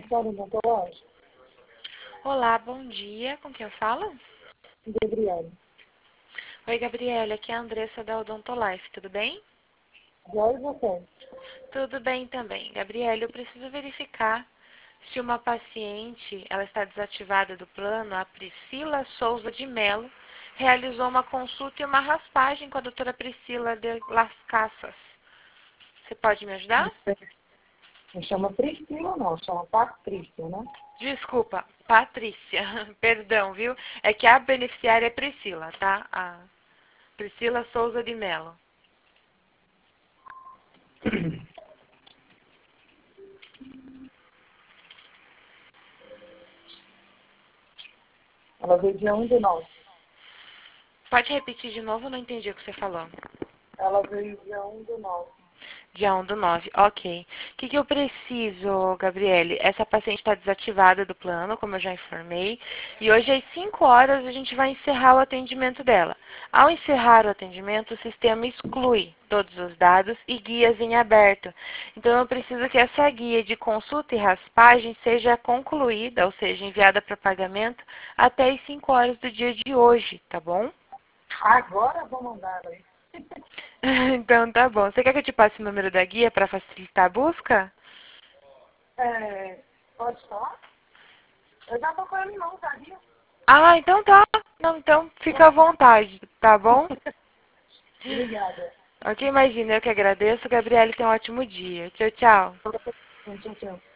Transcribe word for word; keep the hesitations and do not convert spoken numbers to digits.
consultório odontológico? Olá, bom dia. Com quem eu falo? Gabriele. Oi, Gabriela. Aqui é a Andressa da Odontolife. Tudo bem? Já e você? Tudo bem também. Gabriela, eu preciso verificar se uma paciente, ela está desativada do plano, a Priscila Souza de Mello, realizou uma consulta e uma raspagem com a doutora Priscila de Las Casas. Você pode me ajudar? Não chama Priscila, não. Chama Patrícia, né? Desculpa, Patrícia. Perdão, viu? É que a beneficiária é Priscila, tá? A Priscila Souza de Mello. Ela veio dia um de nove. Pode repetir de novo? Eu não entendi o que você falou. Ela veio dia um de nove. Dia um do nove, ok. O que, que eu preciso, Gabriele? Essa paciente está desativada do plano, como eu já informei. E hoje às cinco horas a gente vai encerrar o atendimento dela. Ao encerrar o atendimento, o sistema exclui todos os dados e guias em aberto. Então eu preciso que essa guia de consulta e raspagem seja concluída, ou seja, enviada para pagamento até as cinco horas do dia de hoje, tá bom? Agora eu vou mandar aí. Então tá bom. Você quer que eu te passe o número da guia para facilitar a busca? É, pode falar? Eu já tô com ele não, sabia? Ah, então tá. Não, então fica à vontade, tá bom? Obrigada. Ok, imagina, eu que agradeço. Gabriele, tenha um ótimo dia. Tchau, tchau. Tchau, tchau.